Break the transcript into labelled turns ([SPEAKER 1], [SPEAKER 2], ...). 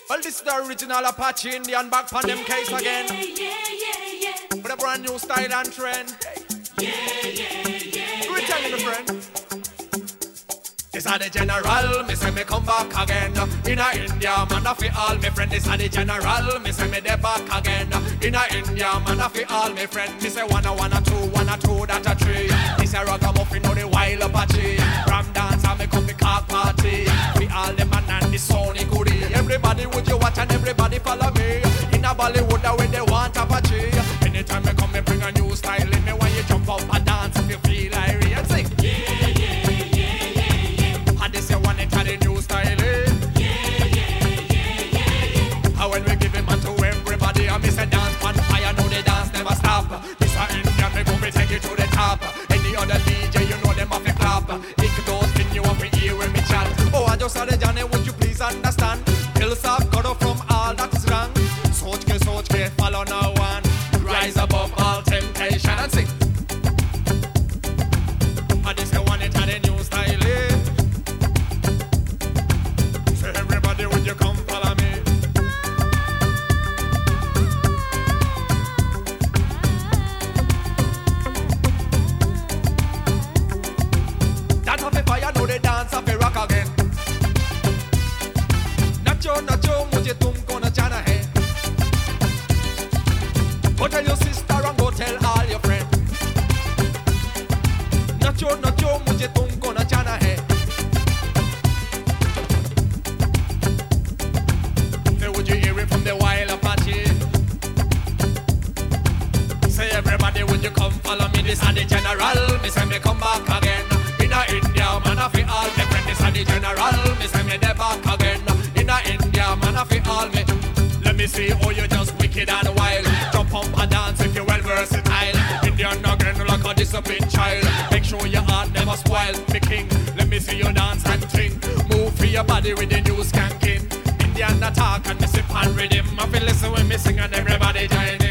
[SPEAKER 1] Well, this is the original Apache Indian back on them case again. With a brand new style and trend. Returning the friend. This are the general, me say me come back again. In a India, man a fi all me friend. This are the general, me say me dey back again. In a India, man a fi all me friend. Me say one a two, that a three. This a ragamuffin, know the wild Apache. Ram dance and me come the cock party. We all the man and the Sony goodie. Everybody would you watch and everybody follow me. In a Bollywood where they want Apache. Anytime me come me bring a new style in me. When you jump up and dance if you feel irie and sing. This you want it to the new style, eh? How when we give him on to everybody, I miss a dance on fire, know the dance never stop. This a Indian, me go me take it to the top. Any other DJ, you know them off the clap. It don't spin you up in ear when me chat. Oh, I just saw the Johnny, would you please understand? Pills have got off from all that is wrong. Soch ke, follow no one. Rise above all temptation and sing. And this you want it to the new style, eh? Everybody, would you come follow me? Dance off the fire, know the dance off the rock again. Nacho, mujhe tumko na jana hai. Go tell your sister and go tell all your friends. Nacho, mujhe tumko na jana hai. Would you hear it from the wild Apache? Say everybody, would you come follow me? This are the general, me say me come back again. In a India, man a fi all me friend. This are the general, me say me dey back again. In a India, man a fi all me. Let me see how you just wicked and wild. Jump up and dance if you well versatile. Indian again like a disciplined child. Make sure your heart never spoil, me king. Let me see you dance and ting. Move for your body with the new skanking. Indian attack and me sip and rhythm. I feel listen when me sing and everybody join.